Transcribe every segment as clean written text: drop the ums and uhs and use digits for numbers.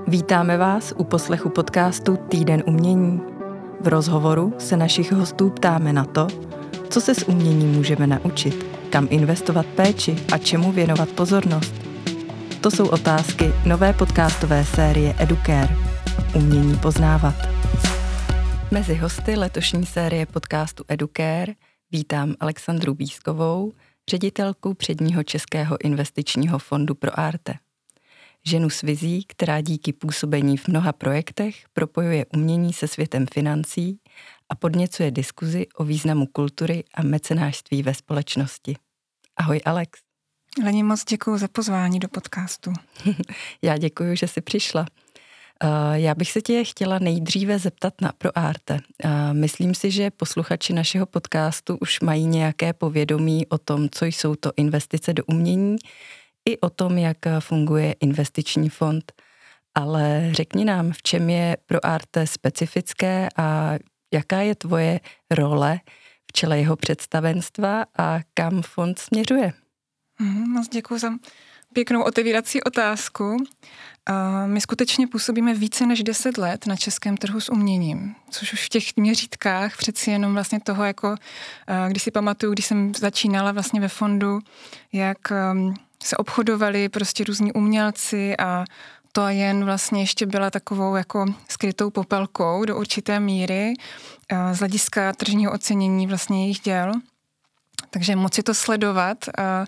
Vítáme vás u poslechu podcastu Týden umění. V rozhovoru se našich hostů ptáme na to, co se z umění můžeme naučit, kam investovat péči a čemu věnovat pozornost. To jsou otázky nové podcastové série Educare. Umění poznávat. Mezi hosty letošní série podcastu Educare vítám Alexandru Bízkovou, ředitelku předního českého investičního fondu ProArte. Ženu s vizí, která díky působení v mnoha projektech propojuje umění se světem financí a podněcuje diskuzi o významu kultury a mecenášství ve společnosti. Ahoj Alex. Leni, moc děkuji za pozvání do podcastu. Já děkuji, že jsi přišla. Já bych se tě chtěla nejdříve zeptat na ProArte. Myslím si, že posluchači našeho podcastu už mají nějaké povědomí o tom, co jsou to investice do umění, i o tom, jak funguje investiční fond. Ale řekni nám, v čem je ProArte specifické a jaká je tvoje role v čele jeho představenstva a kam fond směřuje? Moc děkuji za pěknou otevírací otázku. My skutečně působíme více než 10 let na českém trhu s uměním, což už v těch měřítkách přeci jenom vlastně toho, jako když si pamatuju, když jsem začínala vlastně ve fondu, jak se obchodovali prostě různí umělci a to jen vlastně ještě byla takovou jako skrytou popelkou do určité míry z hlediska tržního ocenění vlastně jejich děl. Takže moci to sledovat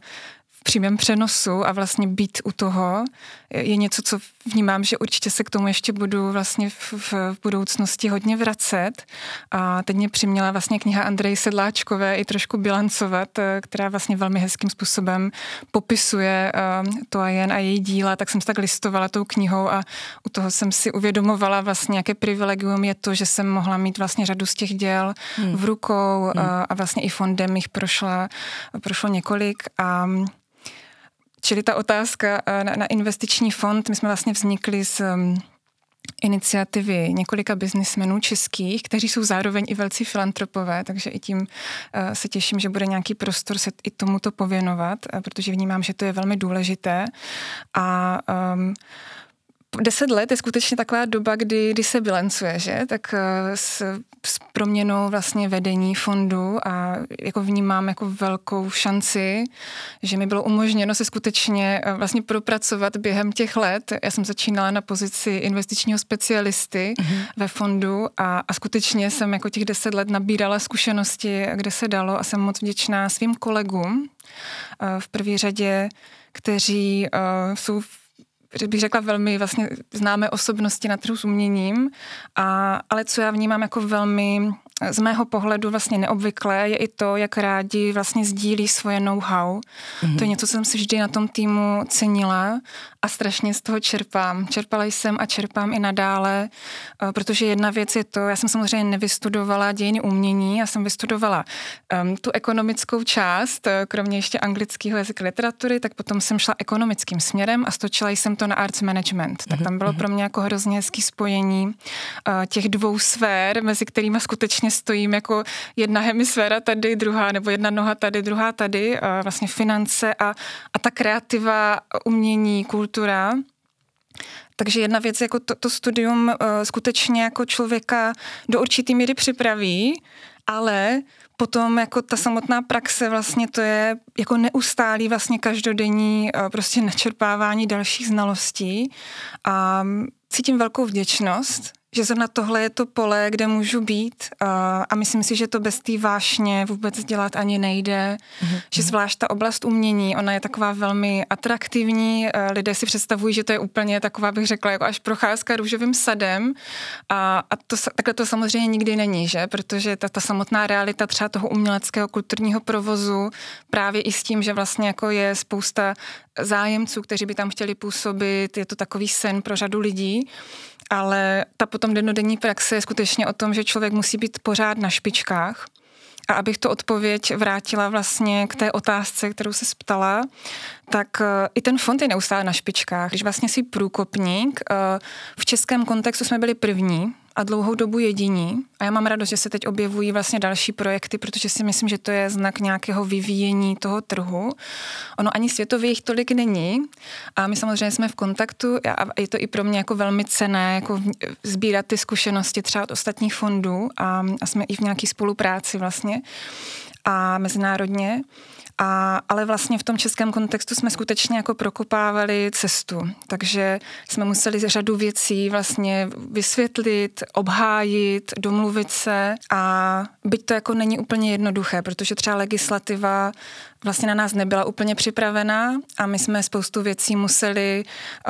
v přímém přenosu a vlastně být u toho je něco, co vnímám, že určitě se k tomu ještě budu vlastně v budoucnosti hodně vracet. A teď mě přiměla vlastně kniha Andreje Sedláčkové i trošku bilancovat, která vlastně velmi hezkým způsobem popisuje to a jen a její díla, tak jsem se tak listovala tou knihou a u toho jsem si uvědomovala vlastně, jaké privilegium je to, že jsem mohla mít vlastně řadu z těch děl v rukou a vlastně i fondem jich prošlo několik a čili ta otázka na investiční fond, my jsme vlastně vznikli z iniciativy několika biznismenů českých, kteří jsou zároveň i velcí filantropové, takže i tím se těším, že bude nějaký prostor se i tomuto pověnovat, protože vnímám, že to je velmi důležité. A 10 let je skutečně taková doba, kdy se bilancuje, že? Tak s proměnou vlastně vedení fondu a jako vnímám jako velkou šanci, že mi bylo umožněno se skutečně vlastně propracovat během těch let. Já jsem začínala na pozici investičního specialisty ve fondu a skutečně jsem jako těch 10 let nabírala zkušenosti, kde se dalo a jsem moc vděčná svým kolegům v první řadě, kteří jsou bych řekla velmi vlastně známé osobnosti na trhu s uměním, ale co já vnímám jako velmi z mého pohledu vlastně neobvyklé, je i to, jak rádi vlastně sdílí svoje know-how. To je něco, co jsem si vždy na tom týmu cenila a strašně z toho čerpám. Čerpala jsem a čerpám i nadále, protože jedna věc je to, já jsem samozřejmě nevystudovala dějiny umění, já jsem vystudovala tu ekonomickou část, kromě ještě anglického jazyka literatury, tak potom jsem šla ekonomickým směrem a stočila jsem to na arts management. Tak tam bylo pro mě jako hrozně hezký spojení těch dvou sfér, mezi kterými skutečně stojím jako jedna hemisféra tady, druhá, nebo jedna noha tady, druhá tady, vlastně finance a ta kreativa, umění, kultura. Takže jedna věc, jako to studium skutečně jako člověka do určitý míry připraví, ale potom jako ta samotná praxe vlastně to je jako neustálý vlastně každodenní prostě načerpávání dalších znalostí a cítím velkou vděčnost, že zrovna tohle je to pole, kde můžu být a myslím si, že to bez té vášně vůbec dělat ani nejde, že zvlášť ta oblast umění, ona je taková velmi atraktivní, lidé si představují, že to je úplně taková, bych řekla, jako až procházka růžovým sadem a takhle to samozřejmě nikdy není, že? Protože ta samotná realita třeba toho uměleckého kulturního provozu právě i s tím, že vlastně jako je spousta zájemců, kteří by tam chtěli působit, je to takový sen pro řadu lidí, ale ta potom dennodenní praxe je skutečně o tom, že člověk musí být pořád na špičkách. A abych to odpověď vrátila vlastně k té otázce, kterou se ptala, tak i ten fond je neustále na špičkách. Když vlastně si průkopník, v českém kontextu jsme byli první, a dlouhou dobu jediní. A já mám radost, že se teď objevují vlastně další projekty, protože si myslím, že to je znak nějakého vyvíjení toho trhu. Ono ani světově jich tolik není a my samozřejmě jsme v kontaktu a je to i pro mě jako velmi cenné jako sbírat ty zkušenosti třeba od ostatních fondů a jsme i v nějaké spolupráci vlastně a mezinárodně. Ale vlastně v tom českém kontextu jsme skutečně jako prokopávali cestu, takže jsme museli řadu věcí vlastně vysvětlit, obhájit, domluvit se a byť to jako není úplně jednoduché, protože třeba legislativa vlastně na nás nebyla úplně připravená a my jsme spoustu věcí museli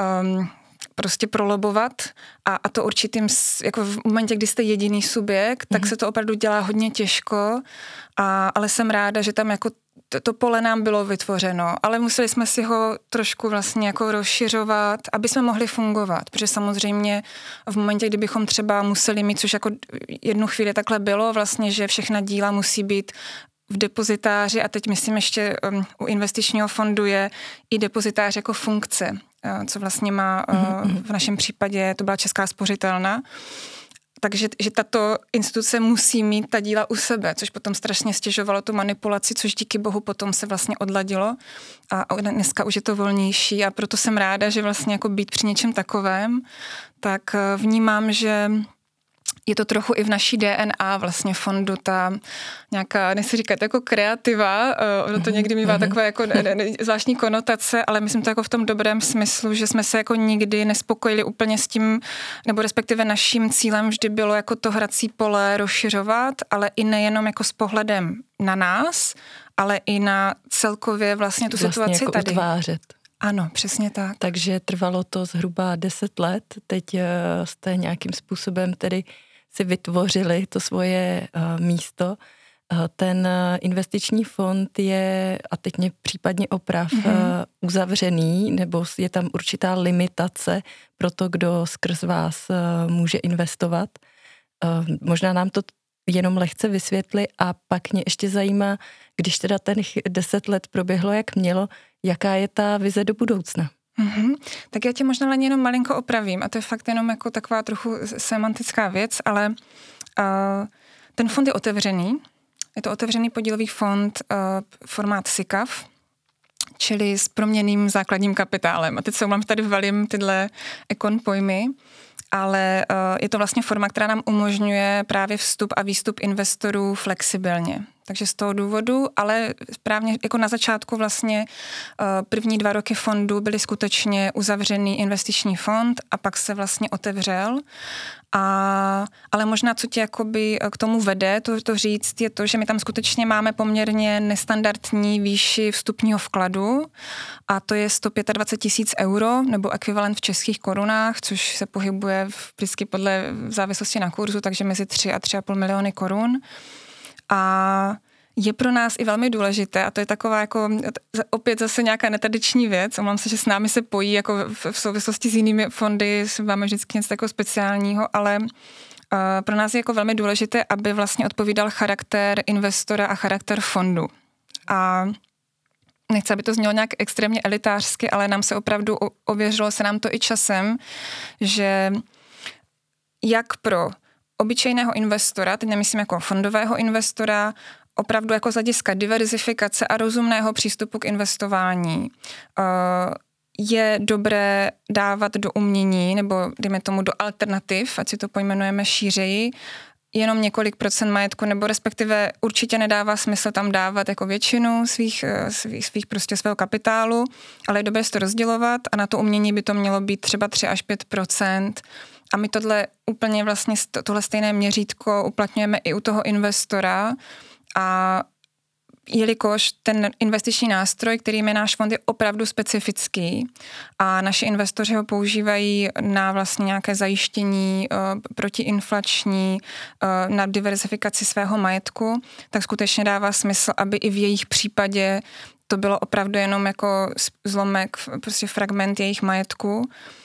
prostě prolobovat a to určitým, jako v momentě, kdy jste jediný subjekt, tak se to opravdu dělá hodně těžko, ale jsem ráda, že tam jako to pole nám bylo vytvořeno, ale museli jsme si ho trošku vlastně jako rozšiřovat, aby jsme mohli fungovat, protože samozřejmě v momentě, kdybychom třeba museli mít, což jako jednu chvíli takhle bylo vlastně, že všechna díla musí být v depozitáři a teď myslím ještě u investičního fondu je i depozitář jako funkce, co vlastně má v našem případě, to byla Česká spořitelna. Takže že tato instituce musí mít ta díla u sebe, což potom strašně stěžovalo tu manipulaci, což díky bohu potom se vlastně odladilo a dneska už je to volnější a proto jsem ráda, že vlastně jako být při něčem takovém, tak vnímám, že je to trochu i v naší DNA vlastně fondu, ta nějaká, nechci říkat jako kreativa, ono to někdy mívá takové jako zvláštní konotace, ale myslím to jako v tom dobrém smyslu, že jsme se jako nikdy nespokojili úplně s tím, nebo respektive naším cílem vždy bylo jako to hrací pole rozšiřovat, ale i nejenom jako s pohledem na nás, ale i na celkově vlastně tu situaci jako tady. Utvářet. Ano, přesně tak. Takže trvalo to zhruba 10 let, teď jste nějakým způsobem tedy si vytvořili to svoje místo. Ten investiční fond je, a teď mě případně oprav, uzavřený, nebo je tam určitá limitace pro to, kdo skrz vás může investovat. Možná nám to jenom lehce vysvětli a pak mě ještě zajímá, když teda ten 10 let proběhlo, jak mělo, jaká je ta vize do budoucna? Tak já tě možná jenom malinko opravím a to je fakt jenom jako taková trochu semantická věc, ale ten fond je otevřený. Je to otevřený podílový fond formát SICAV, čili s proměnným základním kapitálem. A teď se omlám, tady valím tyhle ekon pojmy, ale je to vlastně forma, která nám umožňuje právě vstup a výstup investorů flexibilně. Takže z toho důvodu, ale správně jako na začátku vlastně první 2 roky fondu byly skutečně uzavřený investiční fond a pak se vlastně otevřel. Ale možná, co tě jakoby k tomu vede, to říct, je to, že my tam skutečně máme poměrně nestandardní výši vstupního vkladu a to je 125 000 euro nebo ekvivalent v českých korunách, což se pohybuje vždycky podle závislosti na kurzu, takže mezi 3 a 3,5 miliony korun. A je pro nás i velmi důležité, a to je taková jako opět zase nějaká netradiční věc, omlám se, že s námi se pojí jako v souvislosti s jinými fondy, máme vždycky něco takového speciálního, ale pro nás je jako velmi důležité, aby vlastně odpovídal charakter investora a charakter fondu. A nechci, aby to znělo nějak extrémně elitářsky, ale nám se opravdu ověřilo se nám to i časem, že jak pro obyčejného investora, teď nemyslím jako fondového investora, opravdu jako z hlediska diverzifikace a rozumného přístupu k investování je dobré dávat do umění nebo dejme tomu do alternativ, ať si to pojmenujeme šířeji, jenom několik procent majetku, nebo respektive určitě nedává smysl tam dávat jako většinu svých prostě svého kapitálu, ale je dobré to rozdělovat a na to umění by to mělo být třeba 3 až 5%. A my tohle úplně vlastně tohle stejné měřítko uplatňujeme i u toho investora a jelikož ten investiční nástroj, kterým je náš fond, je opravdu specifický a naši investoři ho používají na vlastně nějaké zajištění protiinflační, na diverzifikaci svého majetku, tak skutečně dává smysl, aby i v jejich případě to bylo opravdu jenom jako zlomek, prostě fragment jejich majetku.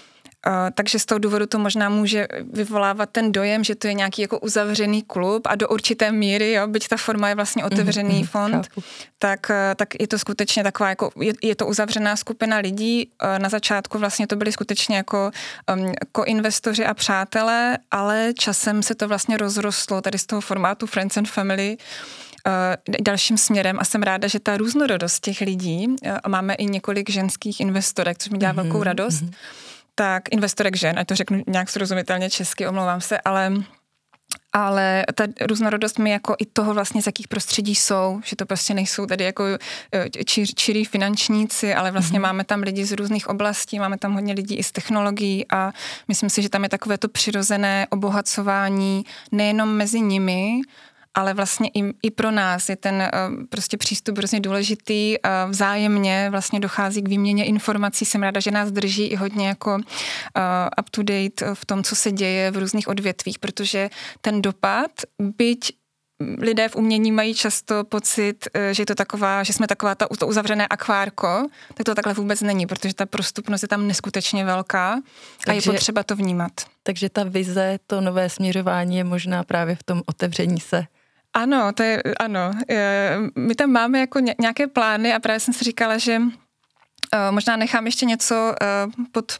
Takže z toho důvodu to možná může vyvolávat ten dojem, že to je nějaký jako uzavřený klub a do určité míry, jo, byť ta forma je vlastně otevřený fond, tak je to skutečně taková, jako je to uzavřená skupina lidí. Na začátku vlastně to byli skutečně jako koinvestoři a přátelé, ale časem se to vlastně rozrostlo tady z toho formátu Friends and Family dalším směrem a jsem ráda, že ta různorodost těch lidí, máme i několik ženských investorek, což mi dělá velkou radost, tak investorek žen, ať to řeknu nějak srozumitelně česky, omlouvám se, ale ta různorodost mi jako i toho vlastně, z jakých prostředí jsou, že to prostě nejsou tady jako čirý finančníci, ale vlastně máme tam lidi z různých oblastí, máme tam hodně lidí i z technologií a myslím si, že tam je takové to přirozené obohacování nejenom mezi nimi, ale vlastně i pro nás je ten prostě přístup hrozně důležitý. Vzájemně vlastně dochází k výměně informací. Jsem ráda, že nás drží i hodně jako up to date v tom, co se děje v různých odvětvích, protože ten dopad, byť lidé v umění mají často pocit, že je to taková, že jsme taková to uzavřené akvárko, tak to takhle vůbec není, protože ta prostupnost je tam neskutečně velká a je potřeba to vnímat. Takže ta vize, to nové směřování je možná právě v tom otevření se. Ano, my tam máme jako nějaké plány a právě jsem si říkala, že možná nechám ještě něco pod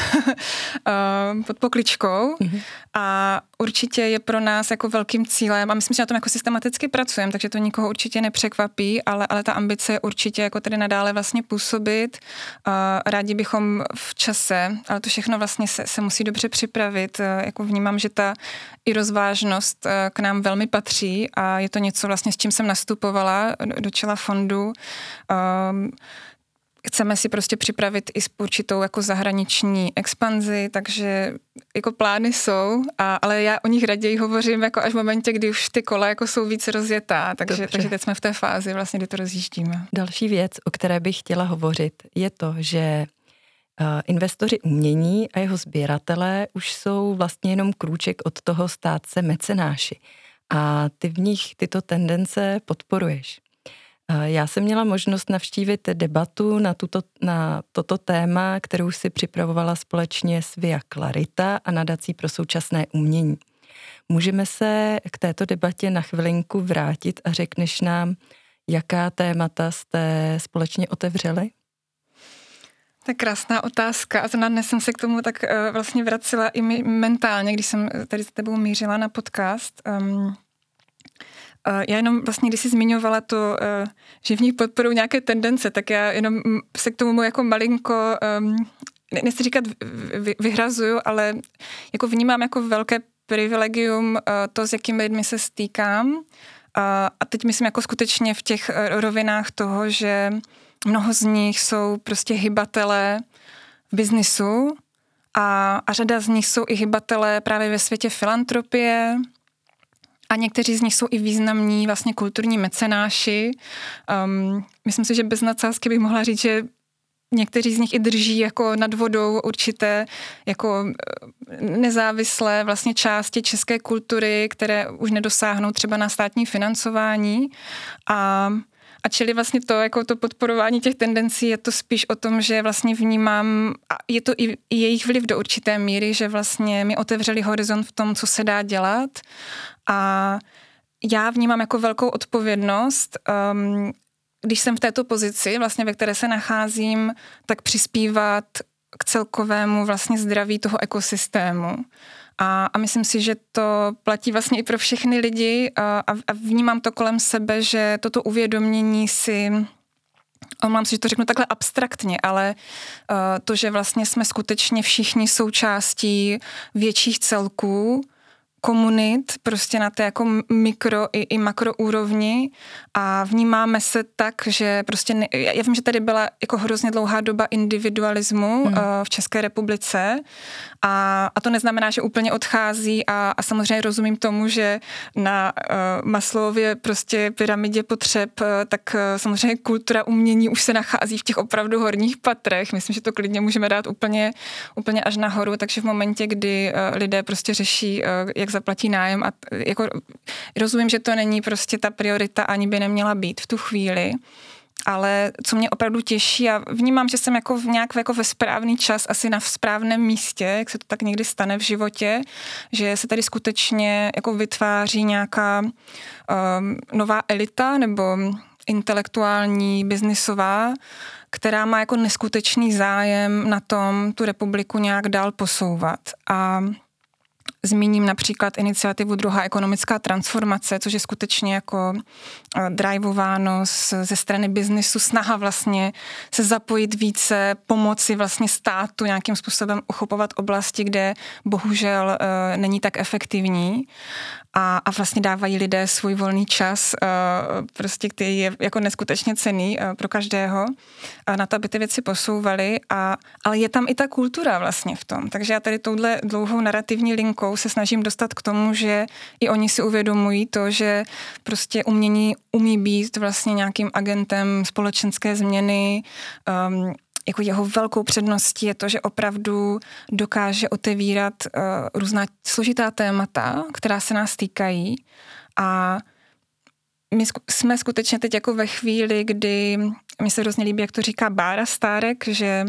pokličkou a určitě je pro nás jako velkým cílem a myslím, že na tom jako systematicky pracujeme, takže to nikoho určitě nepřekvapí, ale ta ambice je určitě jako tady nadále vlastně působit. Rádi bychom v čase, ale to všechno vlastně se musí dobře připravit. Jako vnímám, že ta i rozvážnost k nám velmi patří a je to něco vlastně, s čím jsem nastupovala do čela fondu. Chceme si prostě připravit i s určitou jako zahraniční expanzi, takže jako plány jsou, ale já o nich raději hovořím jako až v momentě, kdy už ty kola jako jsou víc rozjetá, takže teď jsme v té fázi vlastně, kdy to rozjíždíme. Další věc, o které bych chtěla hovořit, je to, že investoři umění a jeho sběratelé už jsou vlastně jenom krůček od toho stát se mecenáši a ty v nich tyto tendence podporuješ. Já jsem měla možnost navštívit debatu na toto téma, kterou si připravovala společně s Via Clarita a nadací pro současné umění. Můžeme se k této debatě na chvilinku vrátit a řekneš nám, jaká témata jste společně otevřeli? Tak krásná otázka a zrovna dnes jsem se k tomu tak vlastně vracela i mentálně, když jsem tady s tebou mířila na podcast. Já jenom vlastně, když jsi zmiňovala to, že v nich podporují nějaké tendence, tak já jenom se k tomu jako malinko, nechci říkat vyhrazuju, ale jako vnímám jako velké privilegium to, s jakými lidmi se stýkám. A teď myslím jako skutečně v těch rovinách toho, že mnoho z nich jsou prostě hybatelé v biznisu a řada z nich jsou i hybatelé právě ve světě filantropie, a někteří z nich jsou i významní vlastně kulturní mecenáši. Myslím si, že bez nadsázky bych mohla říct, že někteří z nich i drží jako nad vodou určité jako nezávislé vlastně části české kultury, které už nedosáhnou třeba na státní financování. A čili vlastně to, jako to podporování těch tendencí je to spíš o tom, že vlastně vnímám, a je to i jejich vliv do určité míry, že vlastně mi otevřeli horizont v tom, co se dá dělat. A já vnímám jako velkou odpovědnost, když jsem v této pozici, vlastně ve které se nacházím, tak přispívat k celkovému vlastně zdraví toho ekosystému. A myslím si, že to platí vlastně i pro všechny lidi a vnímám to kolem sebe, že toto uvědomění si, mám si, že to řeknu takhle abstraktně, ale to, že vlastně jsme skutečně všichni součástí větších celků, komunit, prostě na té jako mikro i makro úrovni a vnímáme se tak, že prostě, já vím, že tady byla jako hrozně dlouhá doba individualismu v České republice a to neznamená, že úplně odchází a samozřejmě rozumím tomu, že na Maslowově prostě pyramidě potřeb, tak samozřejmě kultura umění už se nachází v těch opravdu horních patrech. Myslím, že to klidně můžeme dát úplně až nahoru, takže v momentě, kdy lidé prostě řeší, jak zaplatí nájem a jako rozumím, že to není prostě ta priorita, ani by neměla být v tu chvíli, ale co mě opravdu těší a vnímám, že jsem jako nějak jako ve správný čas, asi na správném místě, jak se to tak někdy stane v životě, že se tady skutečně jako vytváří nějaká nová elita nebo intelektuální, biznisová, která má jako neskutečný zájem na tom tu republiku nějak dál posouvat. A zmíním například iniciativu Druhá ekonomická transformace, což je skutečně jako drivováno ze strany biznisu, snaha vlastně se zapojit více, pomoci vlastně státu nějakým způsobem uchopovat oblasti, kde bohužel není tak efektivní a vlastně dávají lidé svůj volný čas, prostě který je jako neskutečně cenný pro každého, na to, aby ty věci posouvaly, ale je tam i ta kultura vlastně v tom. Takže já tady touhle dlouhou narrativní linkou se snažím dostat k tomu, že i oni si uvědomují to, že prostě umění umí být vlastně nějakým agentem společenské změny. Jako jeho velkou předností je to, že opravdu dokáže otevírat různá složitá témata, která se nás týkají. A my jsme skutečně teď jako ve chvíli, kdy mi se hrozně líbí, jak to říká Bára Stárek, že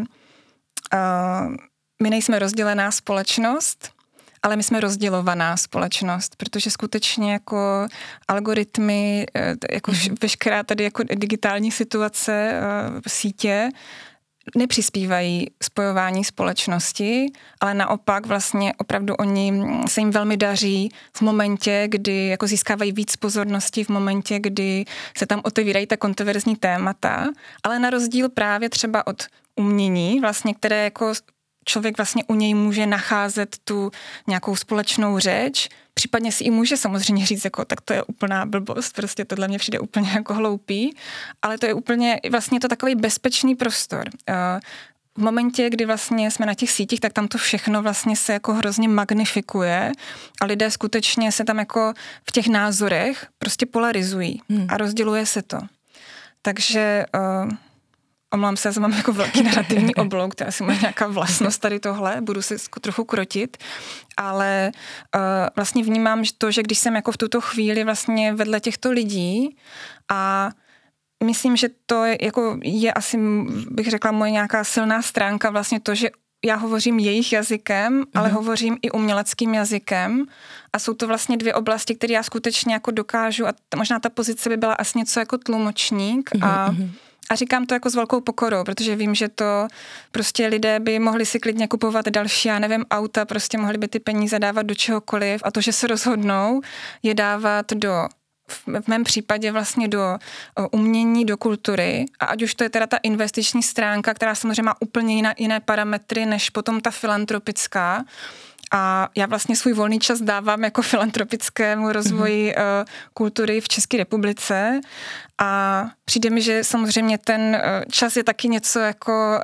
my nejsme rozdělená společnost, ale my jsme rozdělovaná společnost, protože skutečně jako algoritmy, jako veškerá tady jako digitální situace, sítě, nepřispívají spojování společnosti, ale naopak vlastně opravdu se jim velmi daří v momentě, kdy jako získávají víc pozornosti, v momentě, kdy se tam otevírají ta kontroverzní témata, ale na rozdíl právě třeba od umění, vlastně, které jako člověk vlastně u něj může nacházet tu nějakou společnou řeč, případně si i může samozřejmě říct, jako, tak to je úplná blbost, prostě tohle mě přijde úplně jako hloupý, ale to je úplně, vlastně to takový bezpečný prostor. V momentě, kdy vlastně jsme na těch sítích, tak tam to všechno vlastně se jako hrozně magnifikuje a lidé skutečně se tam jako v těch názorech prostě polarizují a rozděluje se to. Takže omlám se, já mám jako velký narrativní oblouk, to je asi má nějaká vlastnost tady tohle, budu se trochu krotit, ale vlastně vnímám že když jsem jako v tuto chvíli vlastně vedle těchto lidí a myslím, že to je asi, bych řekla, moje nějaká silná stránka, vlastně to, že já hovořím jejich jazykem, ale hovořím i uměleckým jazykem a jsou to vlastně dvě oblasti, které já skutečně jako dokážu a možná ta pozice by byla asi něco jako tlumočník a říkám to jako s velkou pokorou, protože vím, že to prostě lidé by mohli si klidně kupovat další, já nevím, auta, prostě mohli by ty peníze dávat do čehokoliv a to, že se rozhodnou je dávat v mém případě vlastně do umění, do kultury a ať už to je teda ta investiční stránka, která samozřejmě má úplně jiné parametry než potom ta filantropická. A já vlastně svůj volný čas dávám jako filantropickému rozvoji kultury v České republice a přijde mi, že samozřejmě ten čas je taky něco jako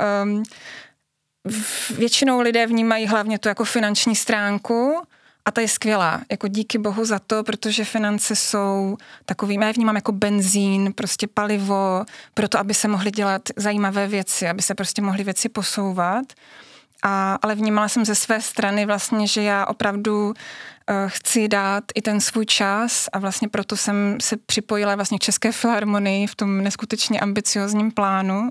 většinou lidé vnímají hlavně tu jako finanční stránku a ta je skvělá, jako díky bohu za to, protože finance jsou takový, já vnímám jako benzín, prostě palivo, proto aby se mohly dělat zajímavé věci, aby se prostě mohly věci posouvat. Ale vnímala jsem ze své strany vlastně, že já opravdu chci dát i ten svůj čas a vlastně proto jsem se připojila vlastně k České filharmonii v tom neskutečně ambiciozním plánu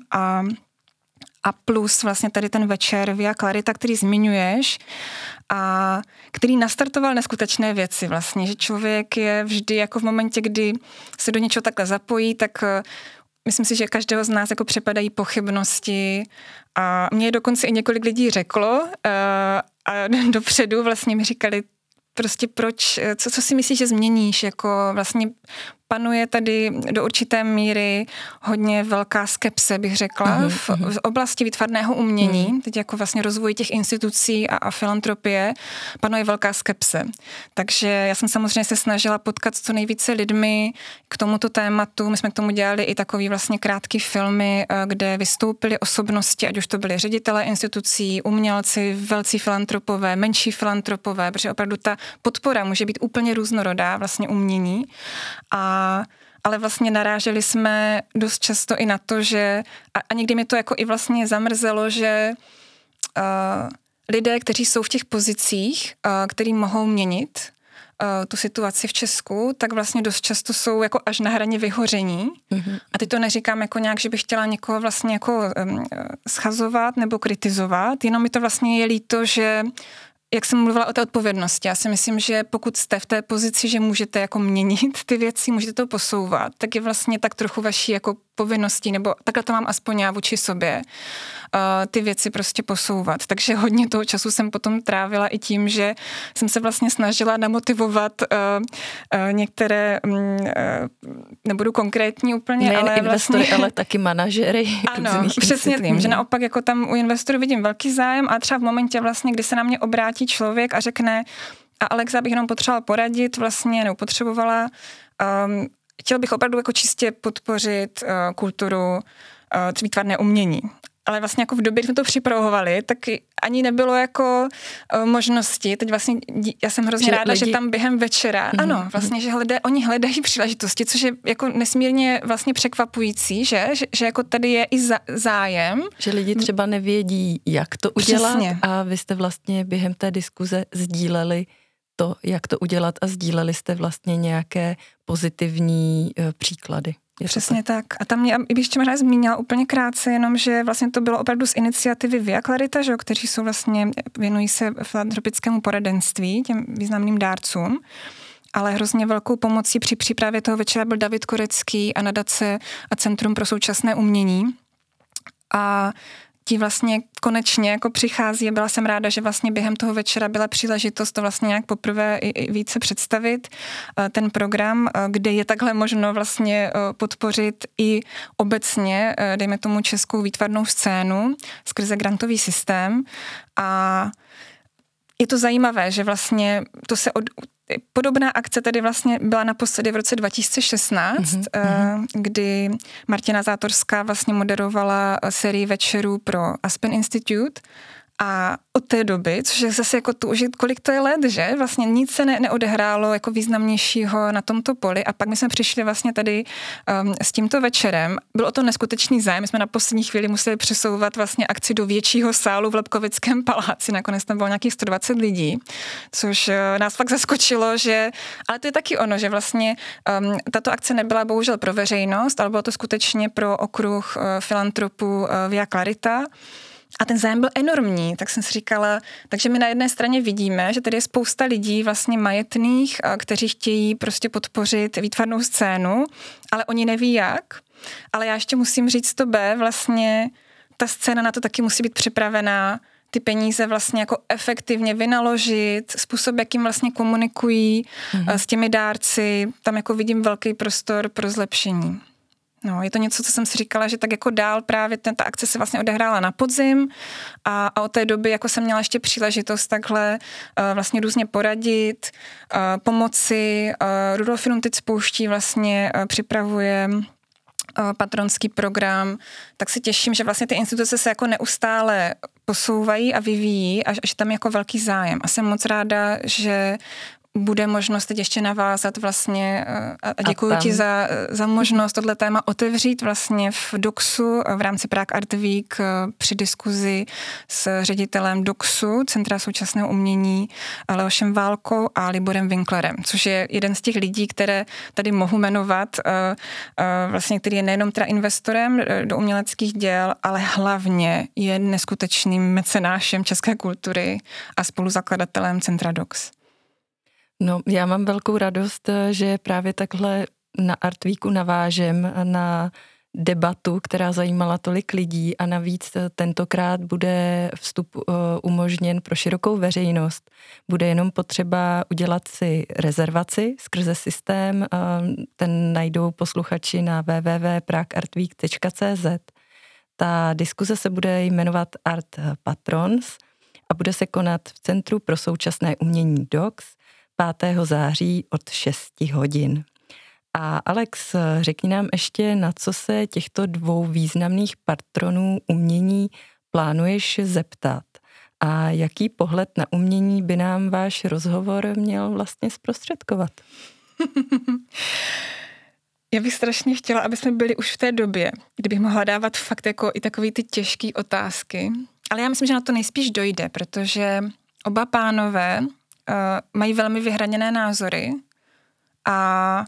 a plus vlastně tady ten večer Via Clarita, který zmiňuješ a který nastartoval neskutečné věci vlastně, že člověk je vždy jako v momentě, kdy se do něčeho takhle zapojí, tak myslím si, že každého z nás jako přepadají pochybnosti a mě dokonce i několik lidí řeklo a dopředu vlastně mi říkali prostě proč, co si myslíš, že změníš, jako vlastně panuje tady do určité míry hodně velká skepse, bych řekla, v oblasti výtvarného umění, teď jako vlastně rozvoj těch institucí a filantropie, panuje velká skepse. Takže já jsem samozřejmě se snažila potkat s co nejvíce lidmi k tomuto tématu. My jsme k tomu dělali i takový vlastně krátký filmy, kde vystoupily osobnosti, ať už to byly ředitelé institucí, umělci, velcí filantropové, menší filantropové, protože opravdu ta podpora může být úplně různorodá, vlastně umění. Ale vlastně naráželi jsme dost často i na to, že a někdy mi to jako i vlastně zamrzelo, že lidé, kteří jsou v těch pozicích, který mohou měnit tu situaci v Česku, tak vlastně dost často jsou jako až na hraně vyhoření. A teď to neříkám jako nějak, že bych chtěla někoho vlastně jako schazovat nebo kritizovat, jenom mi to vlastně je líto, že jak jsem mluvila o té odpovědnosti, já si myslím, že pokud jste v té pozici, že můžete jako měnit ty věci, můžete to posouvat, tak je vlastně tak trochu vaší jako povinností, nebo takhle to mám aspoň já vůči sobě, ty věci prostě posouvat. Takže hodně toho času jsem potom trávila i tím, že jsem se vlastně snažila namotivovat některé, nebudu konkrétní úplně, nejen ale investory, vlastně, ale taky manažery. Ano, přesně tím, že naopak jako tam u investorů vidím velký zájem a třeba v momentě vlastně, kdy se na mě obrátí člověk a řekne, a Alexa bych jenom potřebovala poradit vlastně, nebo potřebovala, chtěl bych opravdu jako čistě podpořit kulturu, výtvarné umění. Ale vlastně jako v době, kdy jsme to připravovali, tak ani nebylo jako možnosti. Teď vlastně já jsem hrozně ráda, že tam během večera, ano, vlastně, že oni hledají příležitosti, což je jako nesmírně vlastně překvapující, že jako tady je i zájem. Že lidi třeba nevědí, jak to udělat. Přesně. A vy jste vlastně během té diskuze sdíleli to, jak to udělat a sdíleli jste vlastně nějaké pozitivní příklady. Přesně tak. A tam mě, i ještě možná zmínila úplně krátce, jenom, že vlastně to bylo opravdu z iniciativy Via Clarita, že, kteří jsou vlastně, věnují se filantropickému poradenství, těm významným dárcům, ale hrozně velkou pomocí při přípravě toho večera byl David Korecký a nadace a Centrum pro současné umění. A ti vlastně konečně jako přichází a byla jsem ráda, že vlastně během toho večera byla příležitost to vlastně nějak poprvé i více představit ten program, kde je takhle možno vlastně podpořit i obecně, dejme tomu českou výtvarnou scénu skrze grantový systém a je to zajímavé, že vlastně to se podobná akce tady vlastně byla naposledy v roce 2016, kdy Martina Zátorská vlastně moderovala sérii večerů pro Aspen Institute a od té doby, což je zase jako tu, že kolik to je let, že vlastně nic se neodehrálo jako významnějšího na tomto poli a pak my jsme přišli vlastně tady s tímto večerem. Byl o to neskutečný zájem, my jsme na poslední chvíli museli přesouvat vlastně akci do většího sálu v Lepkovickém paláci, nakonec tam bylo nějakých 120 lidí, což nás fakt zaskočilo, že, ale to je taky ono, že vlastně tato akce nebyla bohužel pro veřejnost, ale bylo to skutečně pro okruh filantropů Via Clarita. A ten zájem byl enormní, tak jsem si říkala, takže my na jedné straně vidíme, že tady je spousta lidí vlastně majetných, kteří chtějí prostě podpořit výtvarnou scénu, ale oni neví jak. Ale já ještě musím říct to B, vlastně ta scéna na to taky musí být připravená, ty peníze vlastně jako efektivně vynaložit, způsob, jakým vlastně komunikují s těmi dárci, tam jako vidím velký prostor pro zlepšení. No, je to něco, co jsem si říkala, že tak jako dál právě ta akce se vlastně odehrála na podzim a od té doby jako jsem měla ještě příležitost takhle vlastně různě poradit, pomoci. Rudolf Filum teď spouští vlastně, připravuje patronský program, tak se těším, že vlastně ty instituce se jako neustále posouvají a vyvíjí a že tam je jako velký zájem. A jsem moc ráda, že bude možnost teď ještě navázat vlastně a děkuji ti za možnost tohle téma otevřít vlastně v DOXu v rámci Prague Art Week při diskuzi s ředitelem DOXu, Centra současného umění, Leošem Válkou a Liborem Winklerem, což je jeden z těch lidí, které tady mohu jmenovat, vlastně, který je nejenom teda investorem do uměleckých děl, ale hlavně je neskutečným mecenášem české kultury a spoluzakladatelem Centra DOX. No, já mám velkou radost, že právě takhle na Art Weeku navážem na debatu, která zajímala tolik lidí a navíc tentokrát bude vstup umožněn pro širokou veřejnost. Bude jenom potřeba udělat si rezervaci skrze systém, ten najdou posluchači na www.pragartweek.cz. Ta diskuze se bude jmenovat Art Patrons a bude se konat v Centru pro současné umění DOX 5. září od 6 hodin. A Alex, řekni nám ještě, na co se těchto dvou významných patronů umění plánuješ zeptat a jaký pohled na umění by nám váš rozhovor měl vlastně zprostředkovat? Já bych strašně chtěla, aby jsme byli už v té době, kdybych mohla dávat fakt jako i takový ty těžké otázky, ale já myslím, že na to nejspíš dojde, protože oba pánové mají velmi vyhraněné názory a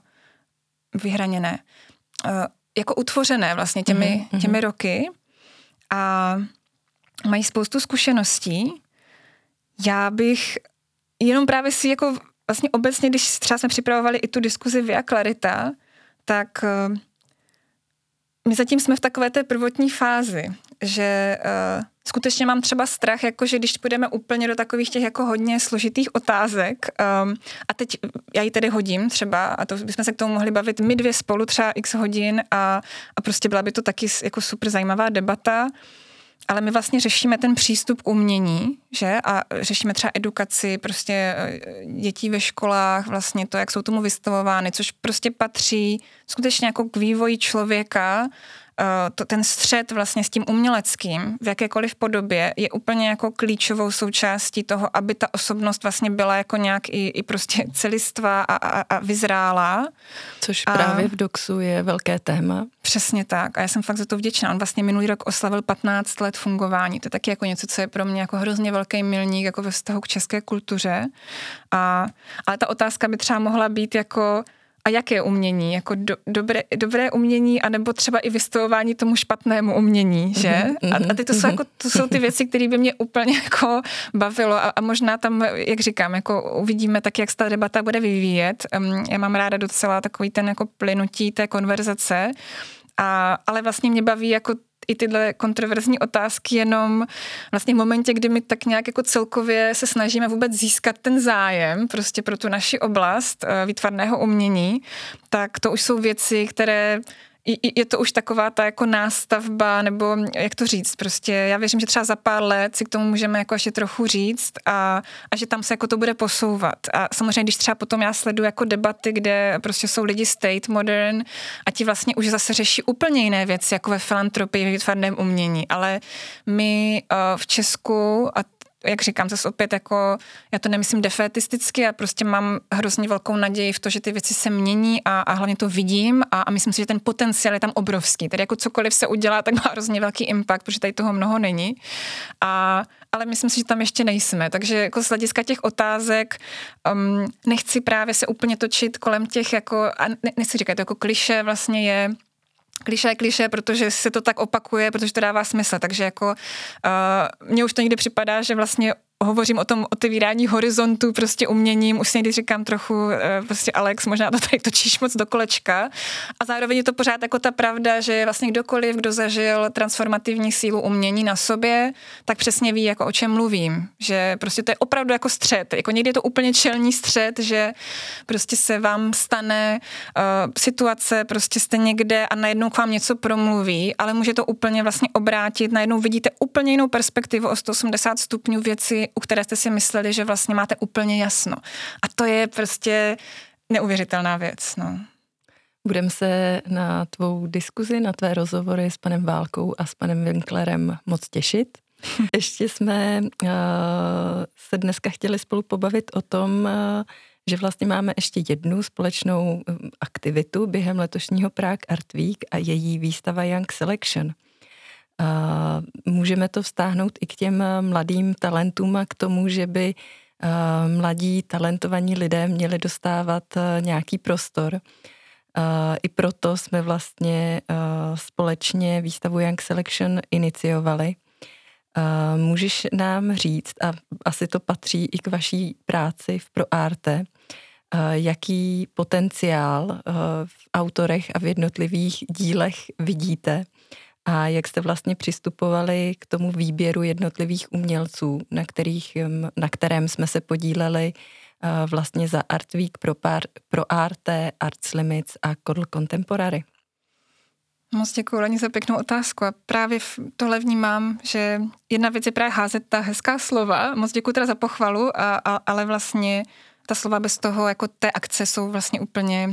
jako utvořené vlastně těmi roky a mají spoustu zkušeností. Já bych jenom právě si jako vlastně obecně, když třeba jsme připravovali i tu diskuzi Via Clarita, tak my zatím jsme v takové té prvotní fázi, že skutečně mám třeba strach, jakože když půjdeme úplně do takových těch jako hodně složitých otázek a teď já ji tedy hodím třeba a to bychom se k tomu mohli bavit my dvě spolu třeba x hodin a prostě byla by to taky jako super zajímavá debata, ale my vlastně řešíme ten přístup k umění, že? A řešíme třeba edukaci prostě dětí ve školách, vlastně to, jak jsou tomu vystavovány, což prostě patří skutečně jako k vývoji člověka. Ten střed vlastně s tím uměleckým v jakékoliv podobě je úplně jako klíčovou součástí toho, aby ta osobnost vlastně byla jako nějak i prostě celistvá a vyzrálá. Což právě v DOXu je velké téma. Přesně tak. A já jsem fakt za to vděčná. On vlastně minulý rok oslavil 15 let fungování. To je taky jako něco, co je pro mě jako hrozně velký milník jako ve vztahu k české kultuře. Ale ta otázka by třeba mohla být jako a jaké umění? Jako dobré umění, anebo třeba i vystavování tomu špatnému umění, že? A ty to jsou ty věci, které by mě úplně jako bavilo a možná tam, jak říkám, jako uvidíme tak, jak se ta debata bude vyvíjet. Já mám ráda docela takový ten jako plynutí té konverzace, ale vlastně mě baví jako i tyhle kontroverzní otázky jenom vlastně v momentě, kdy my tak nějak jako celkově se snažíme vůbec získat ten zájem prostě pro tu naši oblast výtvarného umění, tak to už jsou věci, které je to už taková ta jako nástavba, nebo jak to říct, prostě já věřím, že třeba za pár let si k tomu můžeme jako ještě trochu říct a že tam se jako to bude posouvat. A samozřejmě, když třeba potom já sleduju jako debaty, kde prostě jsou lidi state modern a ti vlastně už zase řeší úplně jiné věci, jako ve filantropii, ve výtvarném umění, ale my v Česku a jak říkám, zase opět jako, já to nemyslím defetisticky, já prostě mám hrozně velkou naději v to, že ty věci se mění a hlavně to vidím a myslím si, že ten potenciál je tam obrovský. Tedy jako cokoliv se udělá, tak má hrozně velký impact, protože tady toho mnoho není. Ale myslím si, že tam ještě nejsme. Takže jako z hlediska těch otázek nechci právě se úplně točit kolem těch jako, a nechci říkat, jako klišé vlastně je klišé, protože se to tak opakuje, protože to dává smysl. Takže jako mně už to někdy připadá, že vlastně hovořím o tom otevírání horizontu prostě uměním, už si někdy říkám trochu prostě Alex, možná to tady točíš moc do kolečka a zároveň je to pořád jako ta pravda, že vlastně kdokoliv, kdo zažil transformativní sílu umění na sobě, tak přesně ví, jako o čem mluvím, že prostě to je opravdu jako střet, jako někdy je to úplně čelní střet, že prostě se vám stane situace, prostě jste někde a najednou k vám něco promluví, ale může to úplně vlastně obrátit, najednou vidíte úplně jinou perspektivu o 180 stupňů věci, u které jste si mysleli, že vlastně máte úplně jasno. A to je prostě neuvěřitelná věc. No. Budeme se na tvou diskuzi, na tvé rozhovory s panem Válkou a s panem Winklerem moc těšit. Ještě jsme se dneska chtěli spolu pobavit o tom, že vlastně máme ještě jednu společnou aktivitu během letošního Prague Art Week a její výstava Young Selection. Můžeme to vztáhnout i k těm mladým talentům a k tomu, že by mladí talentovaní lidé měli dostávat nějaký prostor. I proto jsme vlastně společně výstavu Young Selection iniciovali. Můžeš nám říct, a asi to patří i k vaší práci v ProArte, jaký potenciál v autorech a v jednotlivých dílech vidíte a jak jste vlastně přistupovali k tomu výběru jednotlivých umělců, na kterém jsme se podíleli vlastně za Art Week, ProArte, Arts Limits a Kodl Contemporary. Moc děkuji, Leni, za pěknou otázku a právě tohle vnímám, že jedna věc je právě házet ta hezká slova. Moc děkuji teda za pochvalu, ale vlastně ta slova bez toho, jako té akce jsou vlastně úplně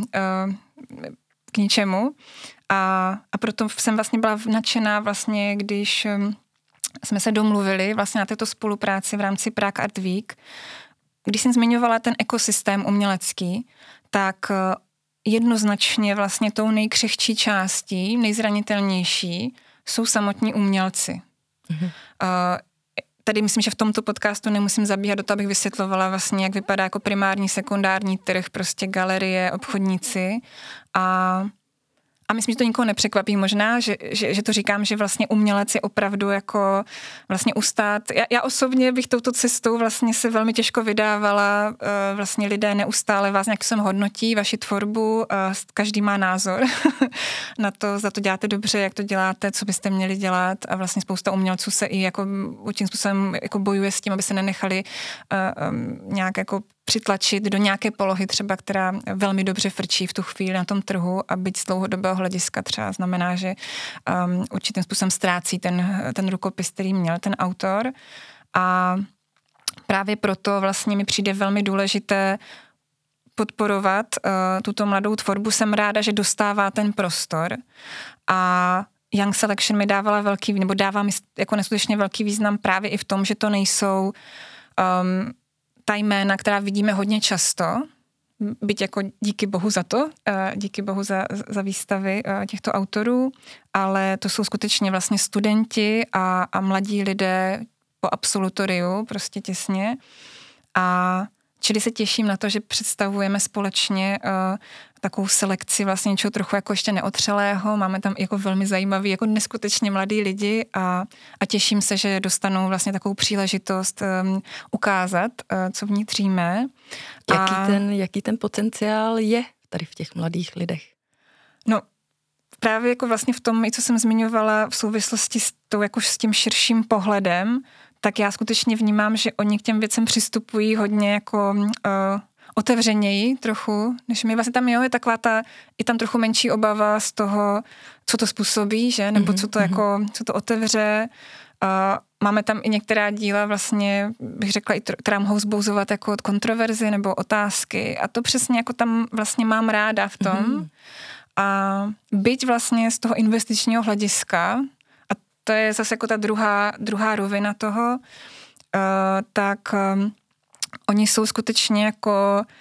k ničemu. A proto jsem vlastně byla nadšená vlastně, když jsme se domluvili vlastně na této spolupráci v rámci Prague Art Week. Když jsem zmiňovala ten ekosystém umělecký, tak jednoznačně vlastně tou nejkřehčí částí, nejzranitelnější, jsou samotní umělci. tady myslím, že v tomto podcastu nemusím zabíhat do toho, abych vysvětlovala vlastně, jak vypadá jako primární, sekundární trh, prostě galerie, obchodníci a myslím, že to nikoho nepřekvapí možná, že to říkám, že vlastně umělec je opravdu jako vlastně ustát. Já osobně bych touto cestou vlastně se velmi těžko vydávala, vlastně lidé neustále vás nějak sem hodnotí, vaši tvorbu, každý má názor na to, za to děláte dobře, jak to děláte, co byste měli dělat a vlastně spousta umělců se i jako určitým způsobem jako bojuje s tím, aby se nenechali nějak jako přitlačit do nějaké polohy třeba, která velmi dobře frčí v tu chvíli na tom trhu a byť z dlouhodobého hlediska třeba znamená, že určitým způsobem ztrácí ten rukopis, který měl ten autor. A právě proto vlastně mi přijde velmi důležité podporovat tuto mladou tvorbu. Jsem ráda, že dostává ten prostor a Young Selection mi dávala dává mi jako neskutečně velký význam právě i v tom, že to nejsou ta jména, která vidíme hodně často, byť jako díky bohu za to, díky bohu za výstavy těchto autorů, ale to jsou skutečně vlastně studenti a mladí lidé po absolutoriu, prostě těsně. A čili se těším na to, že představujeme společně takovou selekci vlastně něčeho trochu jako ještě neotřelého. Máme tam jako velmi zajímavý, jako neskutečně mladý lidi a těším se, že dostanou vlastně takovou příležitost ukázat, co v ní dříme. Jaký ten potenciál je tady v těch mladých lidech? No, právě jako vlastně v tom, i co jsem zmiňovala v souvislosti s tím širším pohledem, tak já skutečně vnímám, že oni k těm věcem přistupují hodně jako otevřeněji trochu, než my. Vlastně tam je taková i tam trochu menší obava z toho, co to způsobí, že? Nebo co to otevře. Máme tam i některá díla vlastně, bych řekla, která mohou zbouzovat jako kontroverzi nebo otázky. A to přesně jako tam vlastně mám ráda v tom. A byť vlastně z toho investičního hlediska, a to je zase jako ta druhá rovina toho, tak oni jsou skutečně jako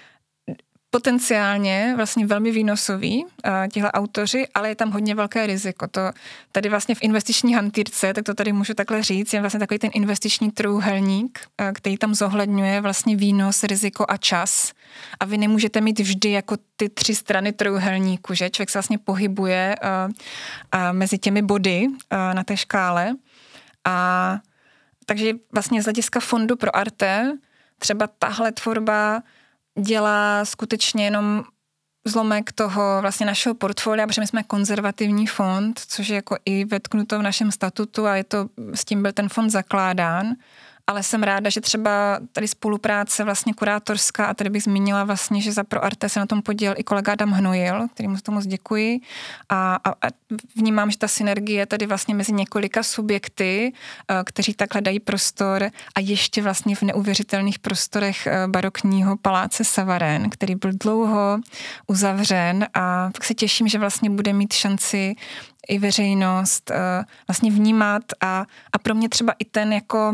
potenciálně vlastně velmi výnosoví, tihle autoři, ale je tam hodně velké riziko. To tady vlastně v investiční hantýrce, tak to tady můžu takhle říct, je vlastně takový ten investiční trojúhelník, který tam zohledňuje vlastně výnos, riziko a čas. A vy nemůžete mít vždy jako ty 3 strany trojúhelníku, že? Člověk se vlastně pohybuje mezi těmi body na té škále. Takže vlastně z hlediska Fondu pro Arte třeba tahle tvorba dělá skutečně jenom zlomek toho vlastně našeho portfolia, protože my jsme konzervativní fond, což je jako i vetknuto v našem statutu a s tím byl ten fond zakládán. Ale jsem ráda, že třeba tady spolupráce vlastně kurátorská, a tady bych zmínila vlastně, že za Pro Arte se na tom podílel i kolega Adam Hnojil, kterýmu za to moc děkuji. A vnímám, že ta synergie tady vlastně mezi několika subjekty, kteří takhle dají prostor a ještě vlastně v neuvěřitelných prostorech barokního paláce Savarin, který byl dlouho uzavřen a tak se těším, že vlastně bude mít šanci i veřejnost vlastně vnímat a pro mě třeba i ten jako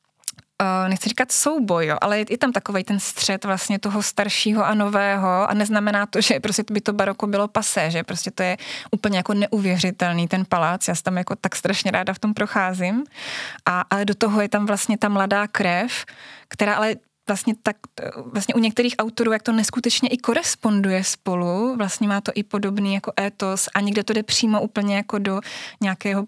nechci říkat souboj, jo, ale je tam takovej ten střed vlastně toho staršího a nového a neznamená to, že prostě by to baroko bylo pasé, že prostě to je úplně jako neuvěřitelný ten palác, já se tam jako tak strašně ráda v tom procházím, ale do toho je tam vlastně ta mladá krev, která ale vlastně u některých autorů, jak to neskutečně i koresponduje spolu, vlastně má to i podobný jako étos a někde to jde přímo úplně jako do nějakého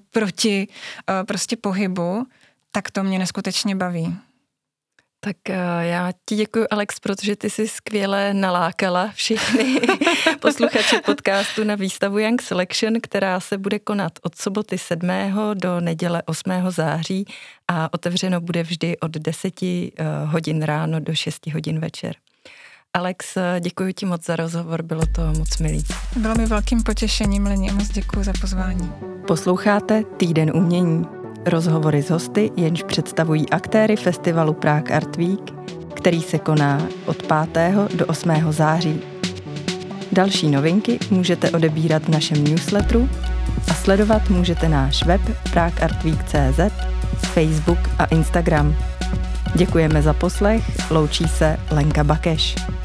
prostě pohybu, tak to mě neskutečně baví. Tak já ti děkuji, Alex, protože ty jsi skvěle nalákala všechny posluchače podcastu na výstavu Young Selection, která se bude konat od soboty 7. do neděle 8. září a otevřeno bude vždy od 10 hodin ráno do 6 hodin večer. Alex, děkuji ti moc za rozhovor, bylo to moc milý. Bylo mi velkým potěšením, Leni, moc děkuji za pozvání. Posloucháte Týden umění. Rozhovory s hosty, jenž představují aktéry festivalu Prague Art Week, který se koná od 5. do 8. září. Další novinky můžete odebírat v našem newsletteru a sledovat můžete náš web pragueartweek.cz, Facebook a Instagram. Děkujeme za poslech, loučí se Lenka Bakeš.